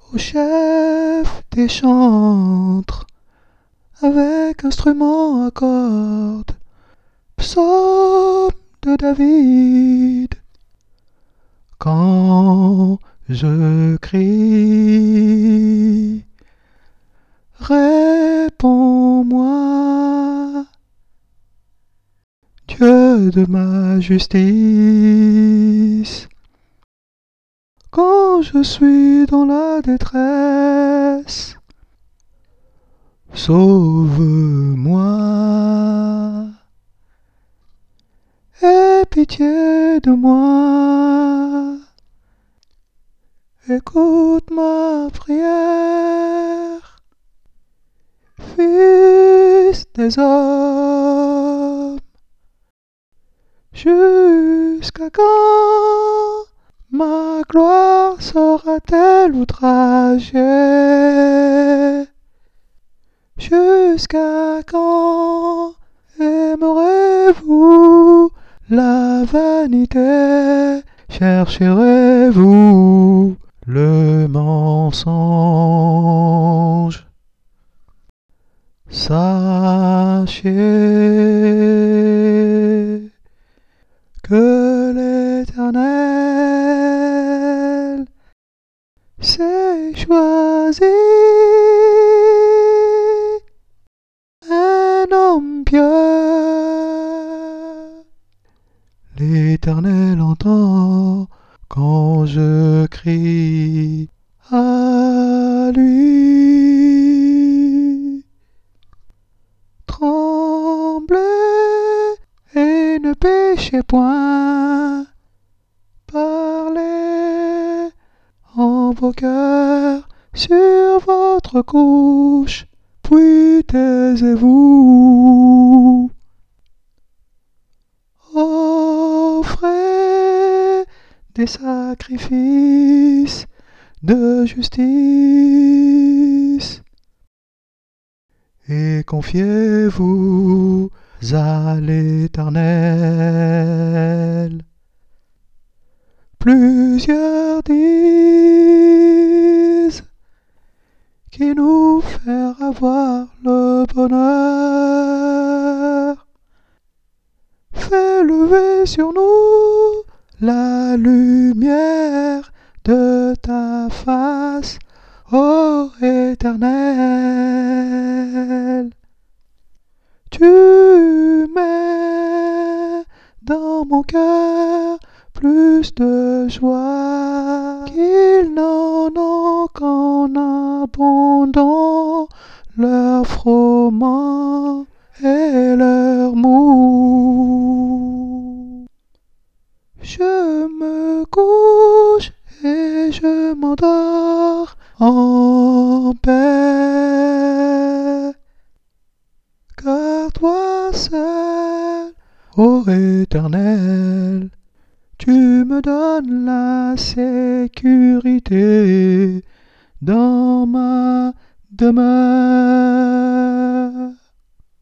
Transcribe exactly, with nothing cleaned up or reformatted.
Au chef des chantres, avec instrument à cordes, psaume de David. Quand je crie, réponds-moi, Dieu de ma justice. Quand je suis dans la détresse, sauve-moi. Aie pitié de moi. Écoute ma prière, Fils des hommes. Jusqu'à quand ma gloire sera-t-elle outragée? Jusqu'à quand aimerez-vous la vanité? Chercherez-vous le mensonge? Sachez que l'Éternel s'est choisi un homme pieux. L'Éternel entend quand je crie à lui. Tremblez et ne péchez point. Parlez en vos cœurs sur votre couche, puis taisez-vous. Offrez des sacrifices de justice et confiez-vous à l'Éternel. Plusieurs disent qui nous fera voir le bonheur. Fais lever sur nous la lumière de ta face, ô Éternel. Tu mets dans mon cœur plus de joie qu'ils n'en ont qu'en abondant leur froment et leur mou. Je me couche et je m'endors en paix, car toi seul, ô Éternel, tu me donnes la sécurité dans ma demeure.